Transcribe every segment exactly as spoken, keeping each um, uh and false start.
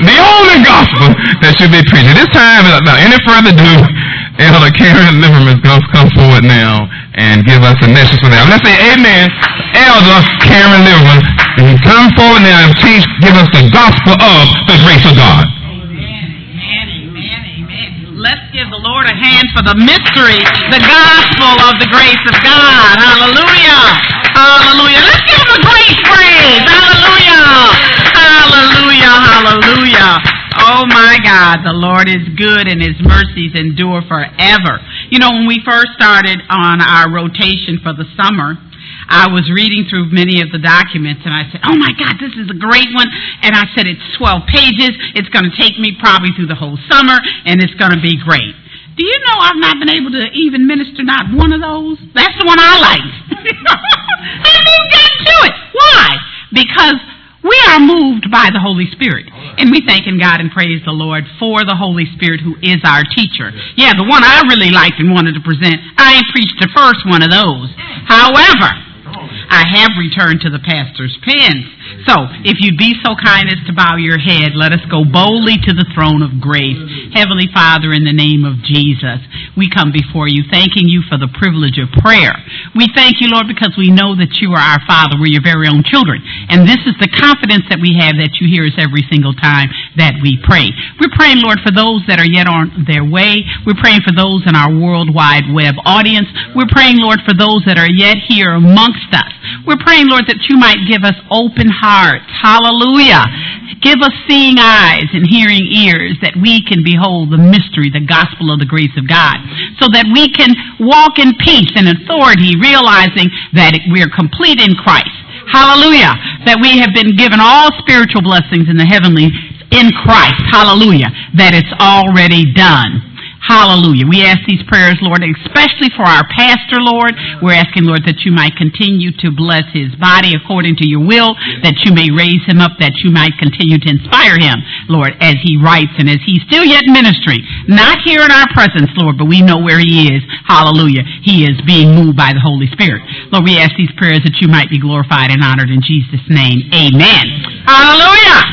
The only gospel that should be preached. At this time, without any further ado, Elder Karen Liverman is going to come forward now and give us a message for them. Let's say amen. Elder Karen Liverman, come forward now and teach, give us the gospel of the grace of God. Let's give the Lord a hand for the mystery, the gospel of the grace of God. Hallelujah. Hallelujah. Let's give him a great praise. Hallelujah. Hallelujah. Hallelujah. Oh my God, the Lord is good and his mercies endure forever. You know, when we first started on our rotation for the summer, I was reading through many of the documents and I said, oh my God, this is a great one. And I said, it's twelve pages. It's going to take me probably through the whole summer and it's going to be great. Do you know I've not been able to even minister not one of those? That's the one I liked. I didn't even get to it. Why? Because we are moved by the Holy Spirit. And we thank God and praise the Lord for the Holy Spirit who is our teacher. Yeah, the one I really liked and wanted to present, I ain't preached the first one of those. However, I have returned to the pastor's pens. So, if you'd be so kind as to bow your head, let us go boldly to the throne of grace. Heavenly Father, in the name of Jesus, we come before you, thanking you for the privilege of prayer. We thank you, Lord, because we know that you are our Father. We're your very own children. And this is the confidence that we have that you hear us every single time that we pray. We're praying, Lord, for those that are yet on their way. We're praying for those in our worldwide web audience. We're praying, Lord, for those that are yet here amongst us. We're praying, Lord, that you might give us open hearts. Hallelujah. Give us seeing eyes and hearing ears that we can behold the mystery, the gospel of the grace of God, so that we can walk in peace and authority, realizing that we're complete in Christ. Hallelujah. That we have been given all spiritual blessings in the heavenly in Christ. Hallelujah. That it's already done. Hallelujah. We ask these prayers, Lord, especially for our pastor, Lord. We're asking, Lord, that you might continue to bless his body according to your will, that you may raise him up, that you might continue to inspire him, Lord, as he writes and as he's still yet ministering. Not here in our presence, Lord, but we know where he is. Hallelujah. He is being moved by the Holy Spirit. Lord, we ask these prayers that you might be glorified and honored in Jesus' name. Amen. Hallelujah.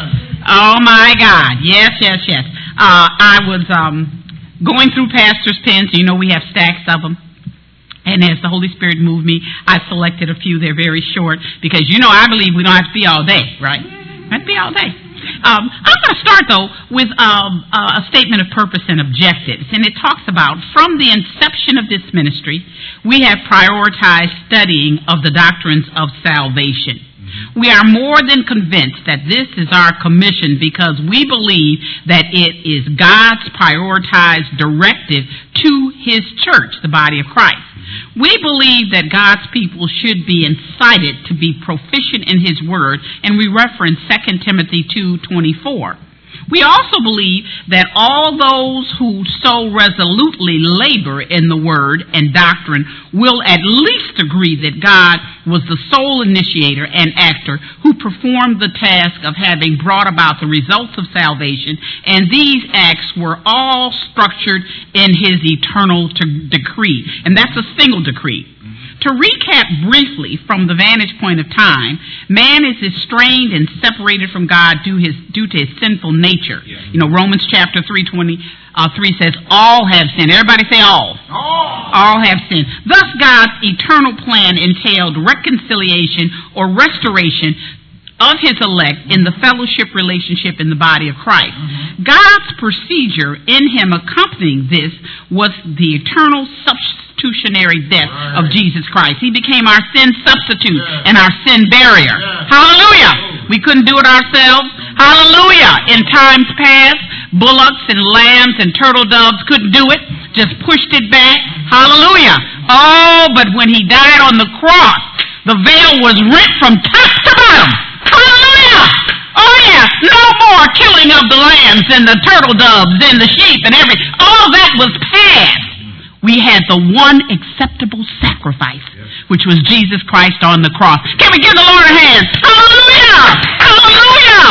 Oh, my God. Yes, yes, yes. Uh, I was... um. Going through pastor's pens, you know we have stacks of them. And as the Holy Spirit moved me, I selected a few. They're very short because, you know, I believe we don't have to be all day, right? We have to be all day. Um, I'm going to start, though, with um, a statement of purpose and objectives. And it talks about, from the inception of this ministry, we have prioritized studying of the doctrines of salvation. We are more than convinced that this is our commission because we believe that it is God's prioritized directive to his church, the body of Christ. We believe that God's people should be incited to be proficient in his word, and we reference Second Timothy two twenty-four. We also believe that all those who so resolutely labor in the word and doctrine will at least agree that God was the sole initiator and actor who performed the task of having brought about the results of salvation, and these acts were all structured in his eternal t- decree. And that's a single decree. To recap briefly from the vantage point of time, man is estranged and separated from God due, his, due to his sinful nature. Yeah. You know, Romans chapter three twenty uh, three says, all have sinned. Everybody say all. All. All have sinned. Thus, God's eternal plan entailed reconciliation or restoration of his elect in the fellowship relationship in the body of Christ. Mm-hmm. God's procedure in him accompanying this was the eternal substitutionary death right. of Jesus Christ. He became our sin substitute yeah. and our sin barrier. Yeah. Hallelujah! We couldn't do it ourselves. Hallelujah! In times past, bullocks and lambs and turtle doves couldn't do it. Just pushed it back. Hallelujah! Oh, but when he died on the cross, the veil was rent from top to bottom. Hallelujah! Oh yeah, no more killing of the lambs and the turtle doves and the sheep and every, all that was past. We had the one acceptable sacrifice, which was Jesus Christ on the cross. Can we give the Lord a hand? Hallelujah! Hallelujah!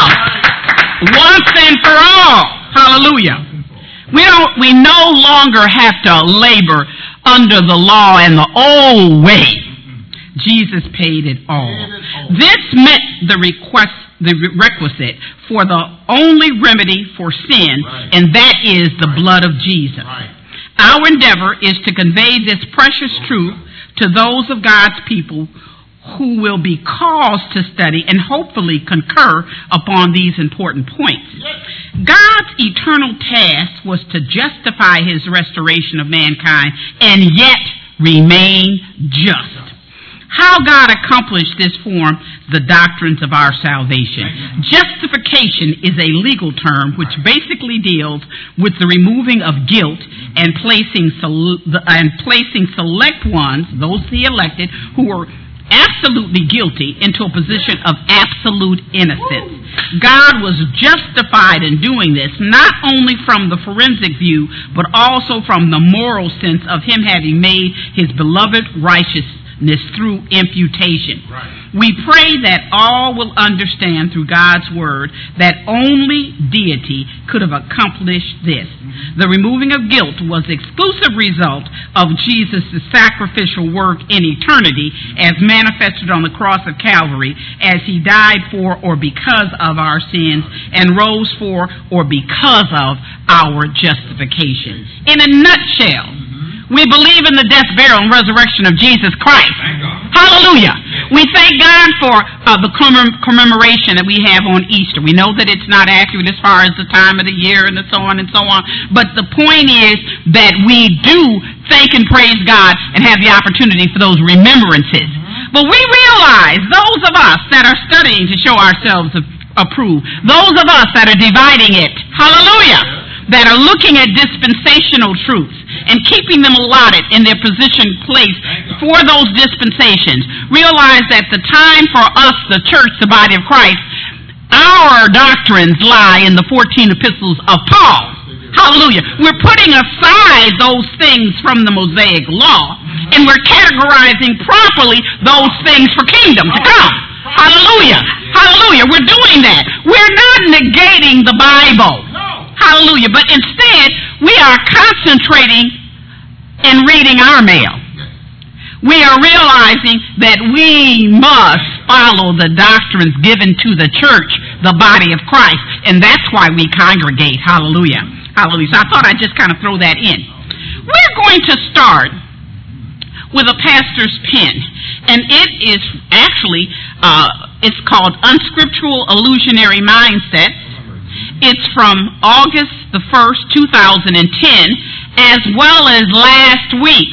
Once and for all. Hallelujah. We don't, we no longer have to labor under the law and the old way. Jesus paid it all. This met the request, the requisite for the only remedy for sin, right. and that is the right. blood of Jesus. Right. Our endeavor is to convey this precious truth to those of God's people who will be caused to study and hopefully concur upon these important points. God's eternal task was to justify his restoration of mankind and yet remain just. How God accomplished this form the doctrines of our salvation. Justification is a legal term which basically deals with the removing of guilt and placing and placing select ones, those the elected, who were absolutely guilty, into a position of absolute innocence. God was justified in doing this, not only from the forensic view, but also from the moral sense of him having made his beloved righteousness through imputation. Right. We pray that all will understand through God's word that only deity could have accomplished this. Mm-hmm. The removing of guilt was the exclusive result of Jesus' sacrificial work in eternity as manifested on the cross of Calvary, as he died for or because of our sins and rose for or because of our justification. In a nutshell, we believe in the death, burial, and resurrection of Jesus Christ. Hallelujah. We thank God for uh, the commemoration that we have on Easter. We know that it's not accurate as far as the time of the year and so on and so on. But the point is that we do thank and praise God and have the opportunity for those remembrances. But we realize, those of us that are studying to show ourselves approved, those of us that are dividing it, hallelujah, that are looking at dispensational truths and keeping them allotted in their position place for those dispensations, realize that the time for us, the church, the body of Christ, our doctrines lie in the fourteen epistles of Paul. Hallelujah. We're putting aside those things from the Mosaic law, and we're categorizing properly those things for kingdom to come. Hallelujah. Hallelujah. We're doing that. We're not negating the Bible. Hallelujah. But instead, we are concentrating and reading our mail. We are realizing that we must follow the doctrines given to the church, the body of Christ. And that's why we congregate. Hallelujah. Hallelujah. So I thought I'd just kind of throw that in. We're going to start with a pastor's pen. And it is actually, uh, it's called Unscriptural Illusionary Mindset. It's from August the first, two thousand ten, as well as last week,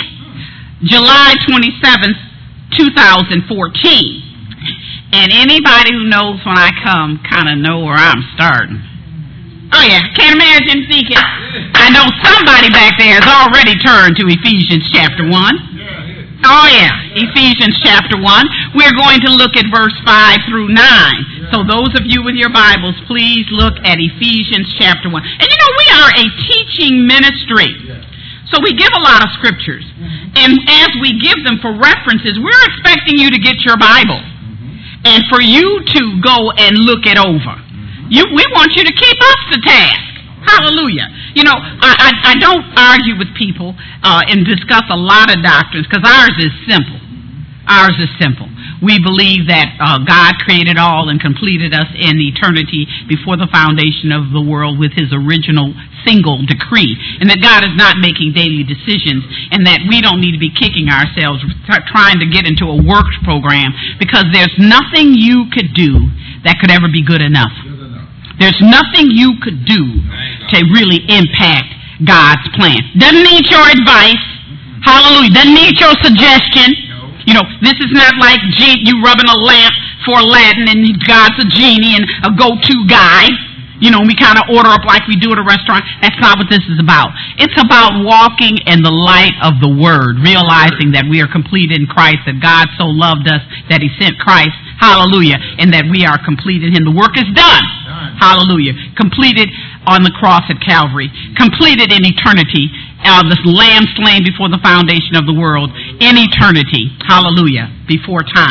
July twenty-seventh, two thousand fourteen. And anybody who knows when I come kind of know where I'm starting. Oh yeah, can't imagine thinking. I know somebody back there has already turned to Ephesians chapter one. Oh yeah, Ephesians chapter one. We're going to look at verse five through nine. So those of you with your Bibles, please look at Ephesians chapter one. And you know, we are a teaching ministry. So we give a lot of scriptures. And as we give them for references, we're expecting you to get your Bible. And for you to go and look it over. You, we want you to keep us to task. Hallelujah. You know, I, I, I don't argue with people uh, and discuss a lot of doctrines because ours is simple. Ours is simple. We believe that uh, God created all and completed us in eternity before the foundation of the world with his original single decree, and that God is not making daily decisions, and that we don't need to be kicking ourselves trying to get into a works program, because there's nothing you could do that could ever be good enough. There's nothing you could do to really impact God's plan. Doesn't need your advice. Hallelujah. Doesn't need your suggestion. You know, this is not like you rubbing a lamp for Aladdin and God's a genie and a go-to guy. You know, we kind of order up like we do at a restaurant. That's not what this is about. It's about walking in the light of the Word, realizing that we are complete in Christ, that God so loved us that he sent Christ. Hallelujah. And that we are complete in him. The work is done. Hallelujah. Completed on the cross at Calvary. Completed in eternity. Uh, this lamb slain before the foundation of the world. In eternity. Hallelujah. Before time.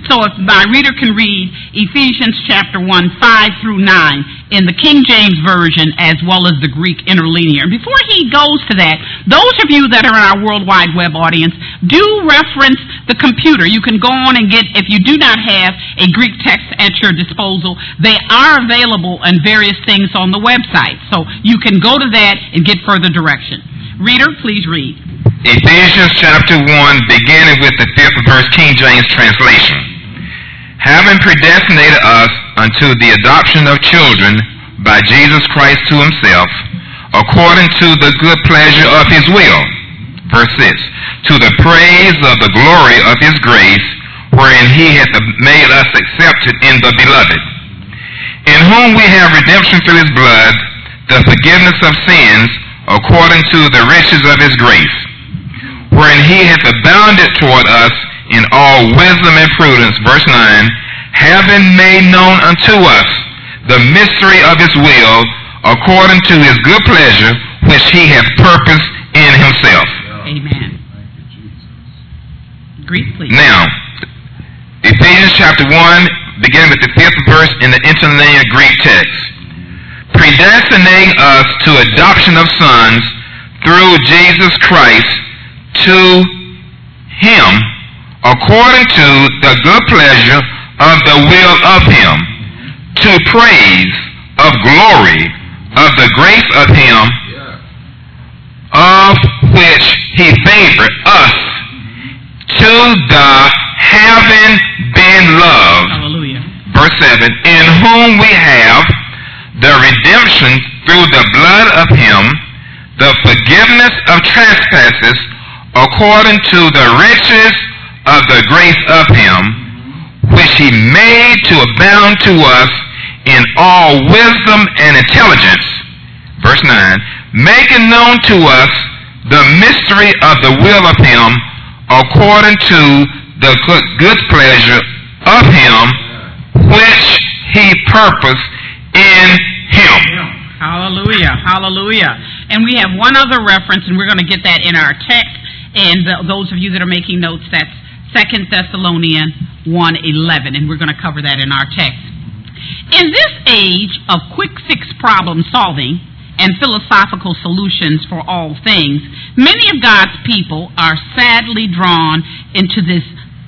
So if my reader can read Ephesians chapter one, five through nine in the King James Version as well as the Greek interlinear. Before he goes to that, those of you that are in our World Wide Web audience, do reference the computer. You can go on and get, if you do not have a Greek text at your disposal, they are available on various things on the website. So you can go to that and get further direction. Reader, please read. Ephesians chapter one, beginning with the fifth verse, King James translation. Having predestinated us unto the adoption of children by Jesus Christ to himself, according to the good pleasure of his will. Verse six. To the praise of the glory of his grace, wherein he hath made us accepted in the beloved, in whom we have redemption through his blood, the forgiveness of sins, according to the riches of his grace, wherein he hath abounded toward us in all wisdom and prudence. Verse nine, having made known unto us the mystery of his will, according to his good pleasure, which he hath purposed in himself. Amen. Greek, please. Now, Ephesians chapter one, beginning with the fifth verse in the interlinear Greek text. Predestinating us to adoption of sons through Jesus Christ to him, according to the good pleasure of the will of him, to praise of glory of the grace of him, of which he favored us, to the having been loved. Hallelujah. Verse seven, in whom we have the redemption through the blood of him, the forgiveness of trespasses, according to the riches of the grace of him, which he made to abound to us in all wisdom and intelligence. Verse nine, making known to us the mystery of the will of him, according to the good pleasure of him, which he purposed in him. Hallelujah, hallelujah. And we have one other reference, and we're going to get that in our text. And the, those of you that are making notes, that's Second Thessalonians one eleven, and we're going to cover that in our text. In this age of quick fix problem solving and philosophical solutions for all things, many of God's people are sadly drawn into this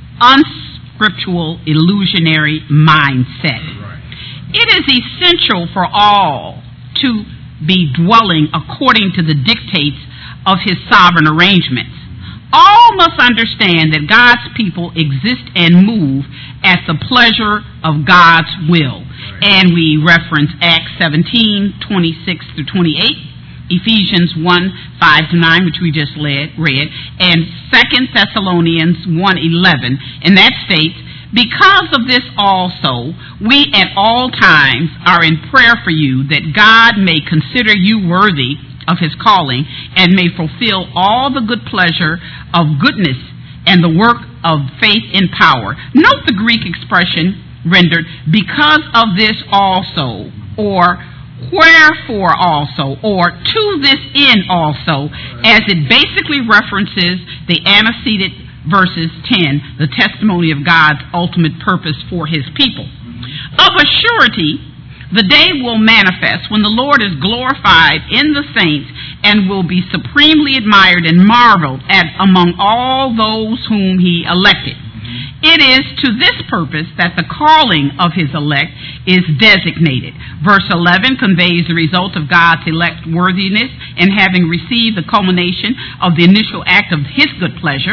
unscriptural illusionary mindset. It is essential for all to be dwelling according to the dictates of his sovereign arrangements. All must understand that God's people exist and move at the pleasure of God's will. And we reference Acts seventeen, twenty-six through twenty-eight, Ephesians one, five to nine, which we just read, and Second Thessalonians one eleven. And that states, because of this also, we at all times are in prayer for you, that God may consider you worthy of his calling, and may fulfill all the good pleasure of goodness and the work of faith in power. Note the Greek expression rendered, because of this also, or wherefore also, or to this end also, as it basically references the antecedent verses ten, the testimony of God's ultimate purpose for his people. Of a surety, the day will manifest when the Lord is glorified in the saints and will be supremely admired and marveled at among all those whom he elected. It is to this purpose that the calling of his elect is designated. Verse eleven conveys the result of God's elect worthiness in having received the culmination of the initial act of his good pleasure,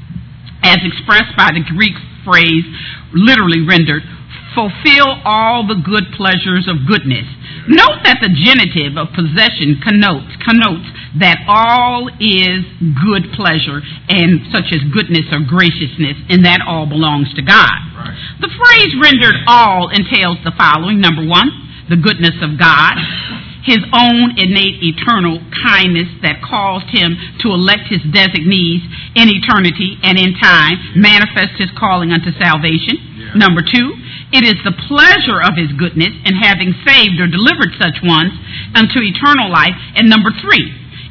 as expressed by the Greek phrase literally rendered, fulfill all the good pleasures of goodness. Note that the genitive of possession connotes, connotes that all is good pleasure, and such as goodness or graciousness, and that all belongs to God. Right. The phrase rendered all entails the following. Number one, the goodness of God, his own innate eternal kindness that caused him to elect his designees in eternity and in time, manifest his calling unto salvation. Yeah. Number two, it is the pleasure of his goodness in having saved or delivered such ones unto eternal life. And number three,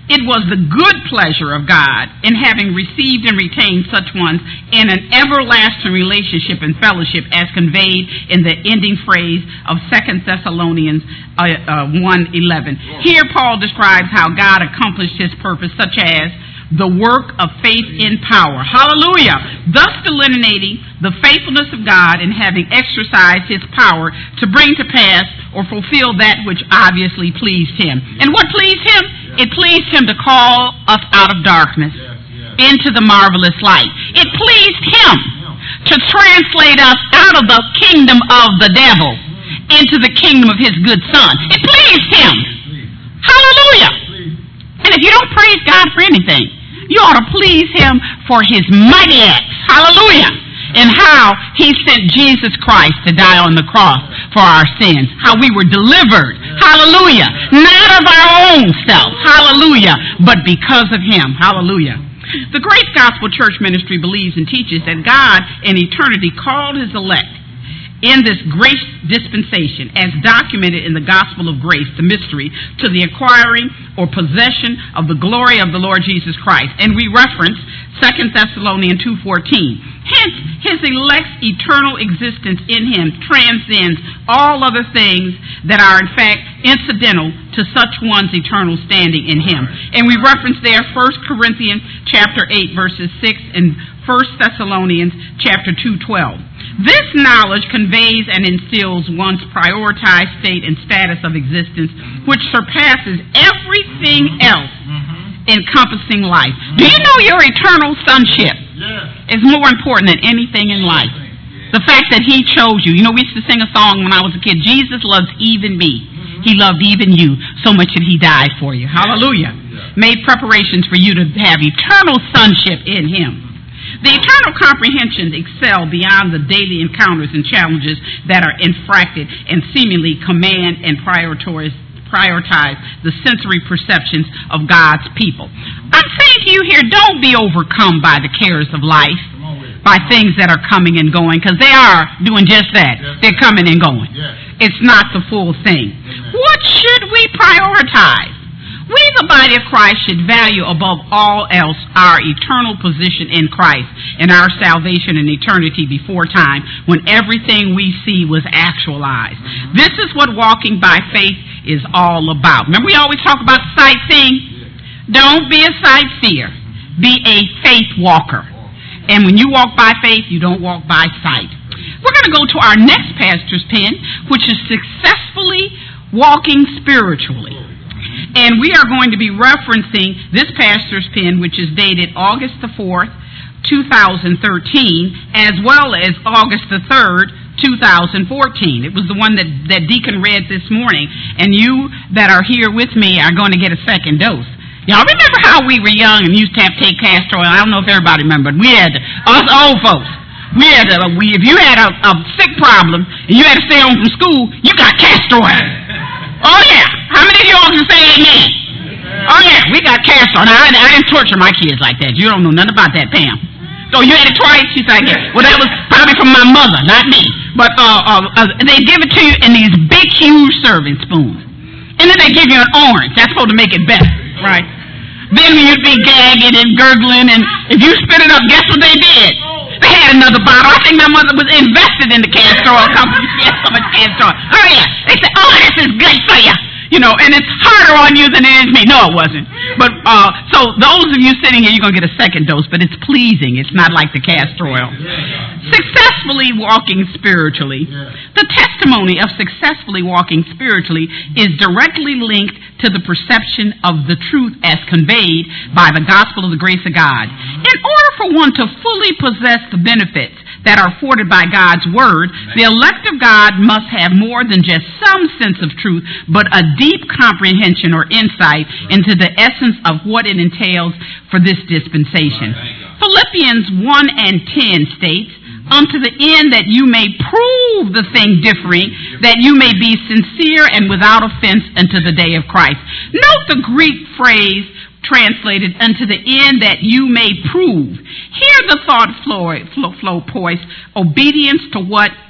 It was the good pleasure of God in having received and retained such ones in an everlasting relationship and fellowship as conveyed in the ending phrase of Second Thessalonians uh, uh, one eleven. Here Paul describes how God accomplished his purpose, such as the work of faith in power. Hallelujah! Thus delineating the faithfulness of God in having exercised his power to bring to pass or fulfill that which obviously pleased him. And what pleased him? It pleased him to call us out of darkness into the marvelous light. It pleased him to translate us out of the kingdom of the devil into the kingdom of his good son. It pleased him. Hallelujah! And if you don't praise God for anything, you ought to please him for his mighty acts. Hallelujah! And how he sent Jesus Christ to die on the cross for our sins. How we were delivered. Hallelujah! Not of our own self. Hallelujah! But because of him. Hallelujah! The Grace Gospel Church Ministry believes and teaches that God in eternity called his elect in this grace dispensation, as documented in the gospel of grace, the mystery, to the acquiring or possession of the glory of the Lord Jesus Christ. And we reference Second Thessalonians two fourteen. Hence, his elect's eternal existence in him transcends all other things that are in fact incidental to such one's eternal standing in him. And we reference there First Corinthians chapter eight, verses six, and First Thessalonians chapter two twelve. This knowledge conveys and instills one's prioritized state and status of existence, which surpasses everything else encompassing life. Do you know your eternal sonship is more important than anything in life? The fact that he chose you. You know, we used to sing a song when I was a kid, Jesus loves even me. He loved even you so much that he died for you. Hallelujah. Made preparations for you to have eternal sonship in him. The eternal comprehensions excel beyond the daily encounters and challenges that are infracted and seemingly command and prioritize, prioritize the sensory perceptions of God's people. I'm saying to you here, don't be overcome by the cares of life, by things that are coming and going, because they are doing just that. They're coming and going. It's not the full thing. What should we prioritize? We, the body of Christ, should value above all else our eternal position in Christ and our salvation in eternity before time, when everything we see was actualized. This is what walking by faith is all about. Remember, we always talk about sightseeing? Don't be a sightseer. Be a faith walker. And when you walk by faith, you don't walk by sight. We're going to go to our next pastor's pen, which is successfully walking spiritually. And we are going to be referencing this pastor's pen, which is dated August the fourth, two thousand thirteen, as well as August the third, two thousand fourteen. It was the one that, that Deacon read this morning. And you that are here with me are going to get a second dose. Y'all remember how we were young and used to have to take castor oil? I don't know if everybody remembered. We had, us old folks, we had, to, we, if you had a, a sick problem and you had to stay home from school, you got castor oil. Oh, yeah. How many of y'all can say amen? Oh, yeah. We got castor. Now, I, I didn't torture my kids like that. You don't know nothing about that, Pam. So you had it twice? She said, yeah. Well, that was probably from my mother, not me. But uh, uh, uh, they give it to you in these big, huge serving spoons. And then they give you an orange. That's supposed to make it better, right? Then you'd be gagging and gurgling, and if you spit it up, guess what they did? They had another bottle. I think my mother was invested in the castor oil company. She had so much castor oil. Oh, yeah. They said, oh, this is good for you. You know, and it's harder on you than it is me. No, it wasn't. But, uh, so those of you sitting here, you're going to get a second dose, but it's pleasing. It's not like the castor oil. Successfully walking spiritually. The testimony of successfully walking spiritually is directly linked to the perception of the truth as conveyed by the gospel of the grace of God. In order for one to fully possess the benefits that are afforded by God's word, the elect of God must have more than just some sense of truth, but a deep comprehension or insight into the essence of what it entails for this dispensation. Philippians one and ten states, unto the end that you may prove the thing differing, that you may be sincere and without offense unto the day of Christ. Note the Greek phrase translated, unto the end that you may prove. Here the thought flow, flow, flow poise, obedience to what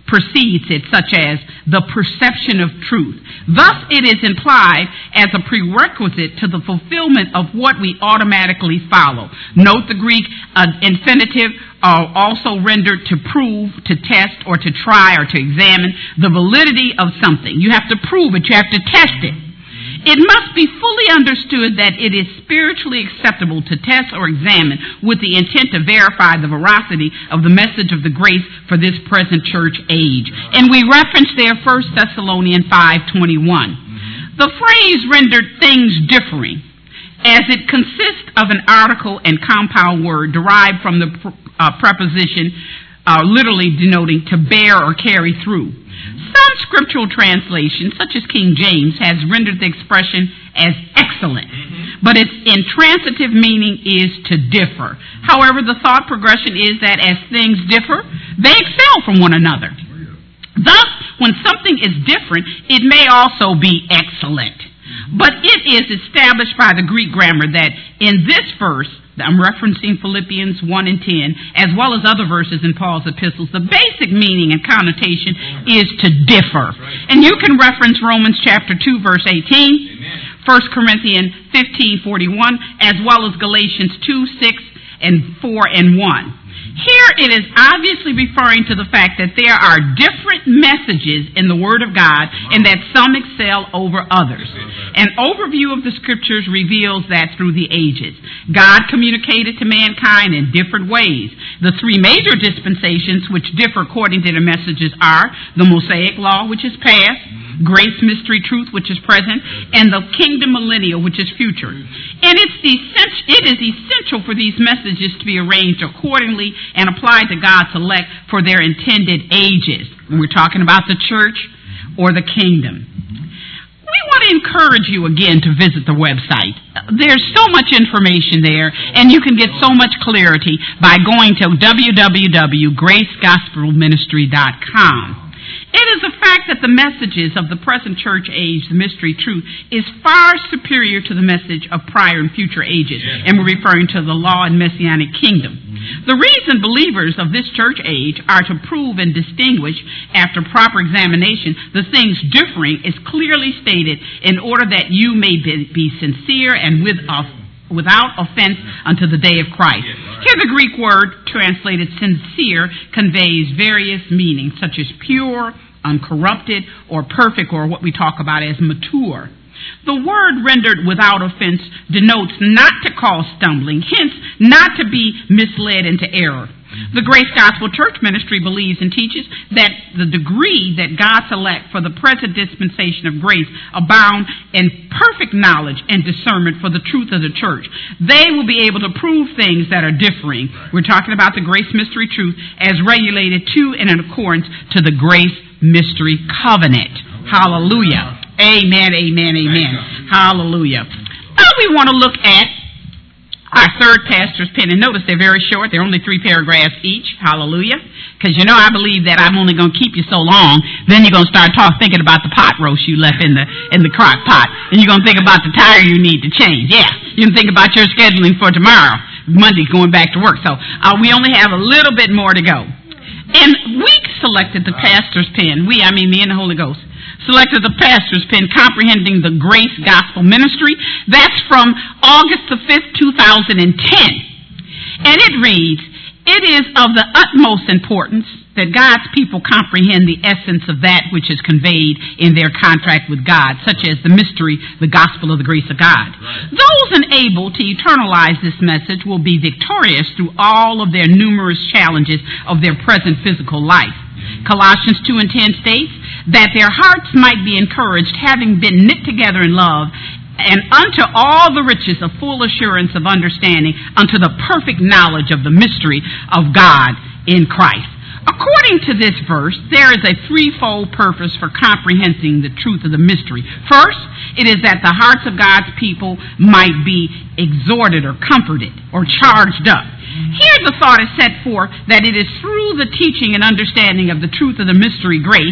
precedes it, such as the perception of truth. Thus, it is implied as a prerequisite to the fulfillment of what we automatically follow. Note the Greek uh, infinitive are also rendered to prove, to test, or to try, or to examine the validity of something. You have to prove it. You have to test it. It must be fully understood that it is spiritually acceptable to test or examine with the intent to verify the veracity of the message of the grace for this present church age. And we reference there First Thessalonians five twenty-one. The phrase rendered things differing, as it consists of an article and compound word derived from the uh, preposition uh, literally denoting to bear or carry through. Some scriptural translations, such as King James, has rendered the expression as excellent, but its intransitive meaning is to differ. However, the thought progression is that as things differ, they excel from one another. Thus, when something is different, it may also be excellent. But it is established by the Greek grammar that in this verse, I'm referencing Philippians one and ten, as well as other verses in Paul's epistles, the basic meaning and connotation is to differ. And you can reference Romans chapter two, verse eighteen, First Corinthians fifteen forty-one, as well as Galatians two, six, and four and one. Here it is obviously referring to the fact that there are different messages in the Word of God and that some excel over others. An overview of the Scriptures reveals that through the ages, God communicated to mankind in different ways. The three major dispensations which differ according to the messages are the Mosaic Law, which is past, grace, mystery, truth, which is present, and the kingdom millennial, which is future. And it's essential, it is essential for these messages to be arranged accordingly and applied to God's elect for their intended ages. When we're talking about the church or the kingdom. We want to encourage you again to visit the website. There's so much information there, and you can get so much clarity by going to w w w dot grace gospel ministry dot com. It is a fact that the messages of the present church age, the mystery truth, is far superior to the message of prior and future ages. And we're referring to the law and messianic kingdom. The reason believers of this church age are to prove and distinguish after proper examination the things differing is clearly stated in order that you may be, be sincere and with uh, without offense unto the day of Christ. Here the Greek word translated sincere conveys various meanings such as pure, uncorrupted, or perfect, or what we talk about as mature. The word rendered without offense denotes not to cause stumbling, hence not to be misled into error. The Grace Gospel Church Ministry believes and teaches that the degree that God's elect for the present dispensation of grace abound in perfect knowledge and discernment for the truth of the church. They will be able to prove things that are differing. We're talking about the grace mystery truth as regulated to and in accordance to the grace mystery covenant. Hallelujah. Amen, amen, amen. Hallelujah. Now we want to look at our third pastor's pen. And notice they're very short. They're only three paragraphs each. Hallelujah. Because, you know, I believe that I'm only going to keep you so long. Then you're going to start talk, thinking about the pot roast you left in the in the crock pot. And you're going to think about the tire you need to change. Yeah. You can think about your scheduling for tomorrow. Monday's going back to work. So uh, we only have a little bit more to go. And we selected the pastor's pen. We, I mean me and the Holy Ghost. Selected the pastor's pen, Comprehending the Grace Gospel Ministry. That's from August the fifth, two thousand ten. And it reads, it is of the utmost importance that God's people comprehend the essence of that which is conveyed in their contract with God, such as the mystery, the gospel of the grace of God. Right. Those unable to eternalize this message will be victorious through all of their numerous challenges of their present physical life. Colossians two and ten states that their hearts might be encouraged, having been knit together in love, and unto all the riches of full assurance of understanding, unto the perfect knowledge of the mystery of God in Christ. According to this verse, there is a threefold purpose for comprehending the truth of the mystery. First, it is that the hearts of God's people might be exhorted or comforted or charged up. Here the thought is set forth that it is through the teaching and understanding of the truth of the mystery grace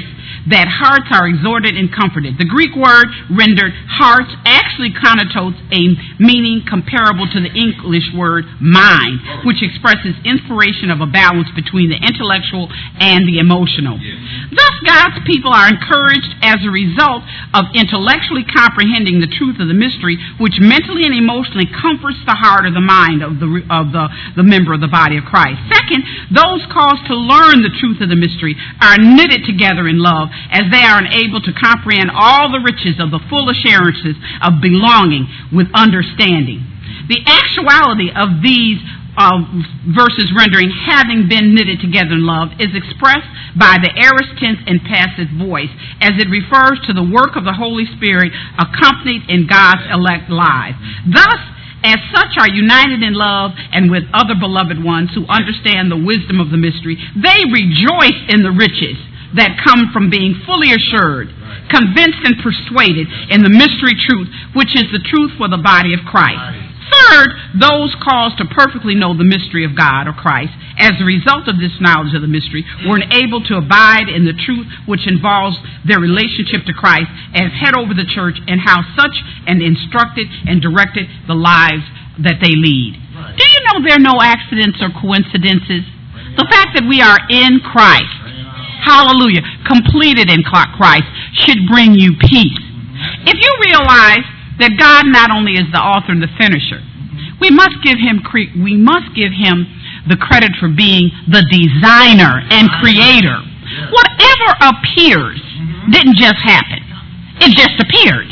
that hearts are exhorted and comforted. The Greek word rendered hearts actually connotes a meaning comparable to the English word mind, which expresses inspiration of a balance between the intellectual and the emotional. Thus, God's people are encouraged as a result of intellectually comprehending the truth of the mystery, which mentally and emotionally comforts the heart or the mind of the of the, the member of the body of Christ. Second, those caused to learn the truth of the mystery are knitted together in love, as they are unable to comprehend all the riches of the full assurances of belonging with understanding. The actuality of these uh, verses rendering having been knitted together in love is expressed by the aorist tense and passive voice, as it refers to the work of the Holy Spirit accompanied in God's elect lives. Thus, as such are united in love and with other beloved ones who understand the wisdom of the mystery, they rejoice in the riches that come from being fully assured, convinced and persuaded in the mystery truth, which is the truth for the body of Christ. Third, those caused to perfectly know the mystery of God or Christ, as a result of this knowledge of the mystery, were enabled to abide in the truth which involves their relationship to Christ, as head over the church, and how such and instructed and directed the lives that they lead. Right. Do you know there are no accidents or coincidences? The fact that we are in Christ, hallelujah, completed in Christ, should bring you peace. If you realize that God not only is the author and the finisher, we must give him cre- we must give him the credit for being the designer and creator. Whatever appears didn't just happen. It just appeared.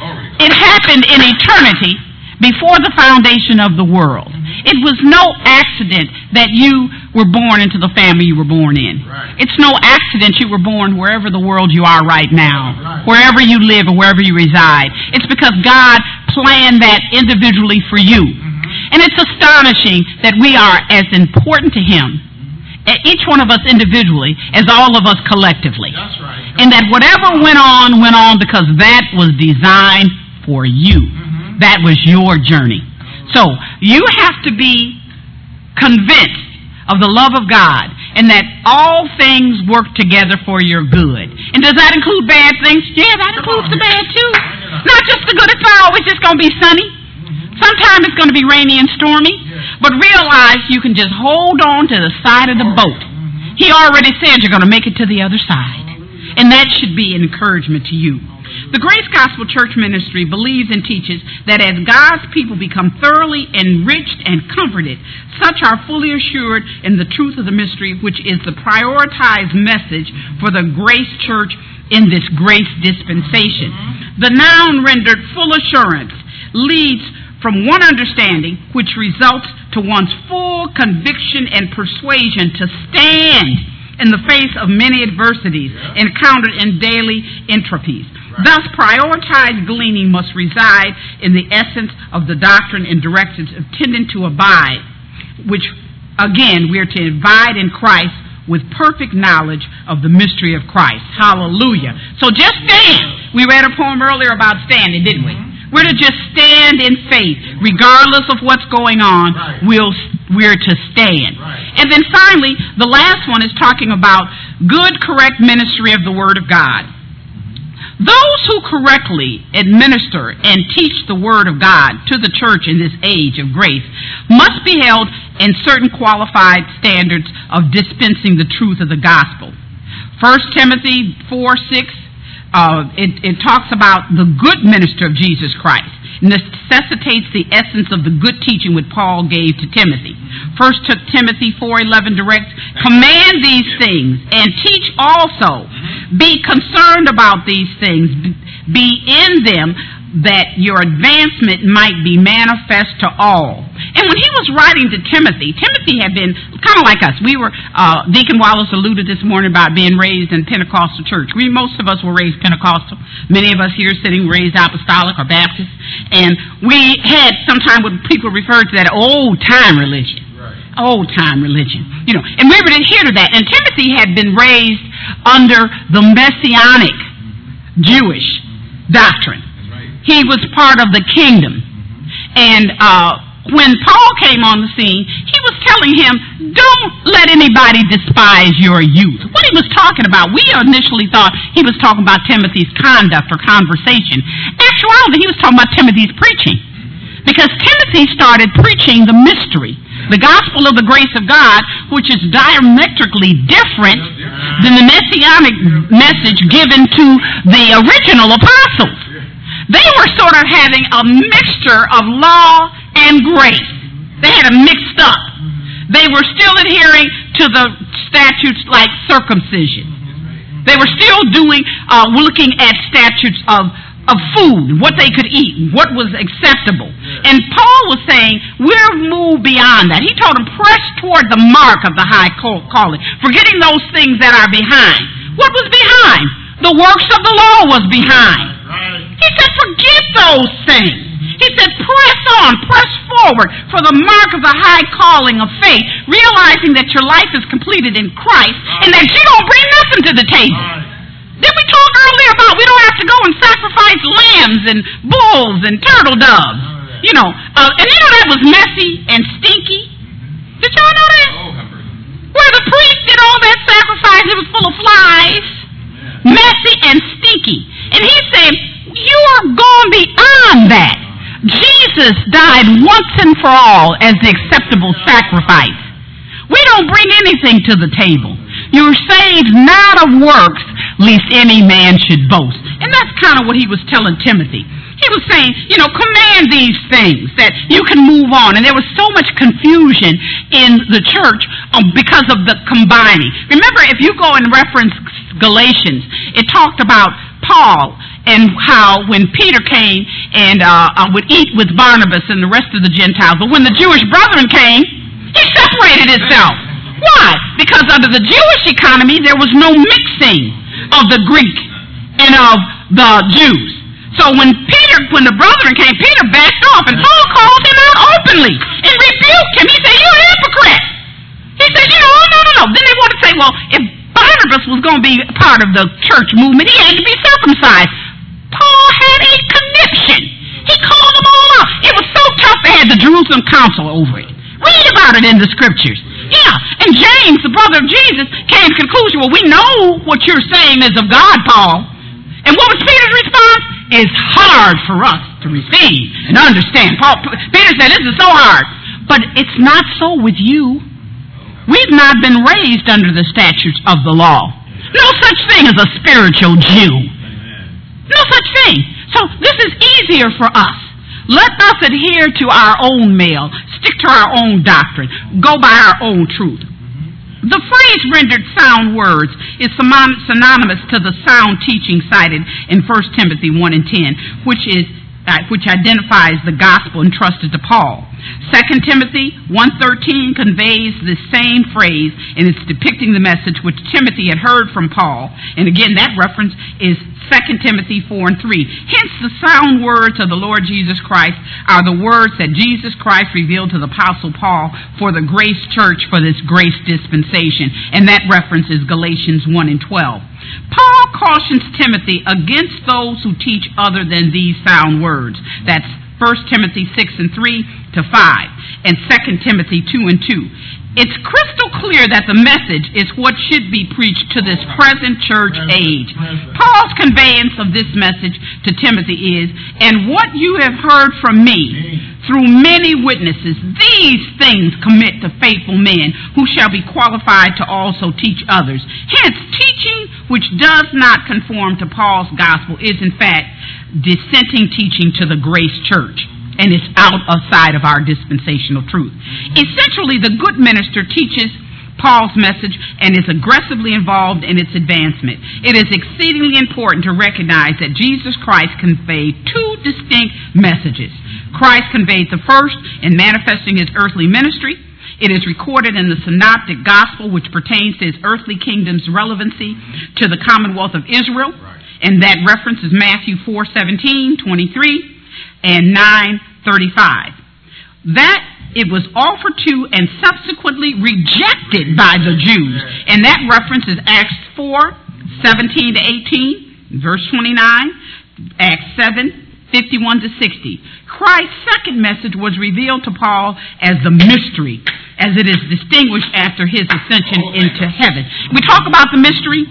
It happened in eternity before the foundation of the world. It was no accident that you were born into the family you were born in. It's no accident you were born wherever the world you are right now, wherever you live or wherever you reside. It's because God planned that individually for you. And it's astonishing that we are as important to him, each one of us individually, as all of us collectively. That's right. And that whatever went on, went on because that was designed for you. Mm-hmm. That was your journey. So you have to be convinced of the love of God and that all things work together for your good. And does that include bad things? Yeah, that includes the bad too. Not just the good. It's not always just going to be sunny. Sometimes it's going to be rainy and stormy, but realize you can just hold on to the side of the boat. He already said you're going to make it to the other side. And that should be an encouragement to you. The Grace Gospel Church Ministry believes and teaches that as God's people become thoroughly enriched and comforted, such are fully assured in the truth of the mystery, which is the prioritized message for the Grace Church in this grace dispensation. The noun rendered full assurance leads from one understanding, which results to one's full conviction and persuasion to stand in the face of many adversities encountered in daily entropies. Right. Thus, prioritized gleaning must reside in the essence of the doctrine and directives intended to abide, which, again, we are to abide in Christ with perfect knowledge of the mystery of Christ. Hallelujah. So just stand. We read a poem earlier about standing, didn't we? We're to just stand in faith, regardless of what's going on. Right. We'll, we're to stand. Right. And then finally, the last one is talking about good, correct ministry of the Word of God. Those who correctly administer and teach the Word of God to the church in this age of grace must be held in certain qualified standards of dispensing the truth of the gospel. First Timothy four six Uh, it, it talks about the good minister of Jesus Christ. Necessitates the essence of the good teaching which Paul gave to Timothy. First Timothy four eleven directs, command these things and teach also. Be concerned about these things. Be in them that your advancement might be manifest to all. And when he was writing to Timothy, Timothy had been kind of like us. We were, uh, Deacon Wallace alluded this morning about being raised in Pentecostal church. We, most of us were raised Pentecostal. Many of us here sitting raised apostolic or Baptist. And we had sometimes what people refer to that old time religion. Right. Old time religion. You know, and we were to hear to that. And Timothy had been raised under the Messianic Jewish doctrine. He was part of the kingdom. And uh, when Paul came on the scene, he was telling him, don't let anybody despise your youth. What he was talking about, we initially thought he was talking about Timothy's conduct or conversation. Actually, he was talking about Timothy's preaching. Because Timothy started preaching the mystery, the gospel of the grace of God, which is diametrically different than the messianic message given to the original apostles. They were sort of having a mixture of law and grace. They had it mixed up. They were still adhering to the statutes like circumcision. They were still doing, uh, looking at statutes of of food, what they could eat, what was acceptable. And Paul was saying, we're moved beyond that. He told them, press toward the mark of the high calling, forgetting those things that are behind. What was behind? The works of the law was behind. He said, forget those things. He said, press on, press forward for the mark of the high calling of faith, realizing that your life is completed in Christ and that you don't bring nothing to the table. Did we talk earlier about we don't have to go and sacrifice lambs and bulls and turtle doves? You know, uh, and you know that was messy and stinky. Did y'all know that? Where the priest did all that sacrifice, it was full of flies, messy and stinky. And he's saying, you are going beyond that. Jesus died once and for all as the acceptable sacrifice. We don't bring anything to the table. You're saved not of works, lest any man should boast. And that's kind of what he was telling Timothy. He was saying, you know, command these things that you can move on. And there was so much confusion in the church um, because of the combining. Remember, if you go and reference Galatians, it talked about Paul and how when Peter came and uh, uh, would eat with Barnabas and the rest of the Gentiles, but when the Jewish brethren came, he separated himself. Why? Because under the Jewish economy, there was no mixing of the Greek and of the Jews. So when Peter, when the brethren came, Peter backed off, and Paul called him out openly and rebuked him. He said, you're a hypocrite. He said, you know, oh, no, no, no. Then they want to say, well, if Barnabas was going to be part of the church movement, he had to be circumcised. Paul had a conniption. He called them all out. It was so tough they had the Jerusalem council over it. Read about it in the scriptures. Yeah, and James, the brother of Jesus, came to the conclusion, well, we know what you're saying is of God, Paul. And what was Peter's response? It's hard for us to receive and understand. Paul, Peter said, this is so hard. But it's not so with you. We've not been raised under the statutes of the law. No such thing as a spiritual Jew. No such thing. So this is easier for us. Let us adhere to our own mail, stick to our own doctrine, go by our own truth. The phrase rendered sound words is synonymous to the sound teaching cited in First Timothy one and ten, which is uh, which identifies the gospel entrusted to Paul. Second Timothy one thirteen conveys the same phrase, and it's depicting the message which Timothy had heard from Paul. And again, that reference is Second Timothy four and three. Hence, the sound words of the Lord Jesus Christ are the words that Jesus Christ revealed to the Apostle Paul for the grace church for this grace dispensation. And that reference is Galatians one and twelve. Paul cautions Timothy against those who teach other than these sound words. That's First Timothy six and three to five, and Second Timothy two and two. It's crystal clear that the message is what should be preached to this present church age. Paul's conveyance of this message to Timothy is, and what you have heard from me through many witnesses, these things commit to faithful men who shall be qualified to also teach others. Hence, teaching which does not conform to Paul's gospel is in fact dissenting teaching to the grace church, and it's outside of our dispensational truth. Essentially, the good minister teaches Paul's message and is aggressively involved in its advancement. It is exceedingly important to recognize that Jesus Christ conveyed two distinct messages. Christ conveyed the first in manifesting his earthly ministry. It is recorded in the Synoptic Gospel, which pertains to his earthly kingdom's relevancy to the Commonwealth of Israel. And that reference is Matthew four seventeen, twenty-three, and nine thirty-five. That it was offered to and subsequently rejected by the Jews. And that reference is Acts four seventeen to eighteen, verse twenty-nine, Acts seven fifty-one to sixty. Christ's second message was revealed to Paul as the mystery, as it is distinguished after his ascension into heaven. We talk about the mystery.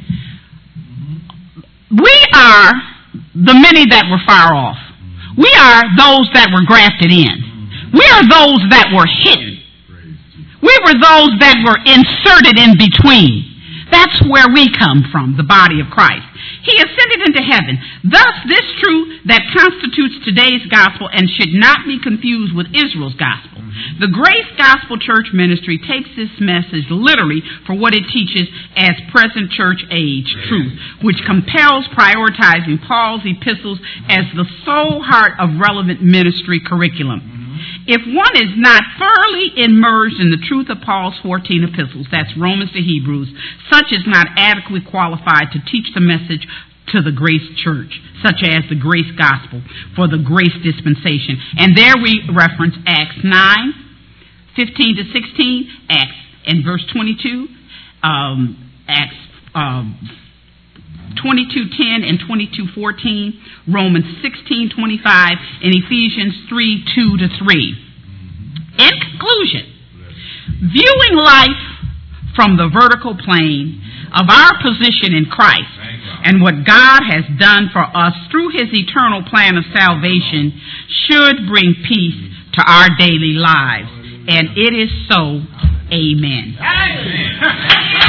We are the many that were far off. We are those that were grafted in. We are those that were hidden. We were those that were inserted in between. That's where we come from, the body of Christ. He ascended into heaven. Thus, this truth that constitutes today's gospel and should not be confused with Israel's gospel. The Grace Gospel Church Ministry takes this message literally for what it teaches as present church age truth, which compels prioritizing Paul's epistles as the sole heart of relevant ministry curriculum. If one is not thoroughly immersed in the truth of Paul's fourteen epistles, that's Romans to Hebrews, such is not adequately qualified to teach the message to the Grace Church, such as the Grace Gospel for the Grace Dispensation. And there we reference Acts nine, fifteen to sixteen, Acts and verse twenty-two, um, Acts um, twenty-two ten and twenty-two fourteen, Romans sixteen twenty-five, and Ephesians three two to three. In conclusion, viewing life from the vertical plane of our position in Christ and what God has done for us through his eternal plan of salvation should bring peace to our daily lives. And it is so. Amen. Amen.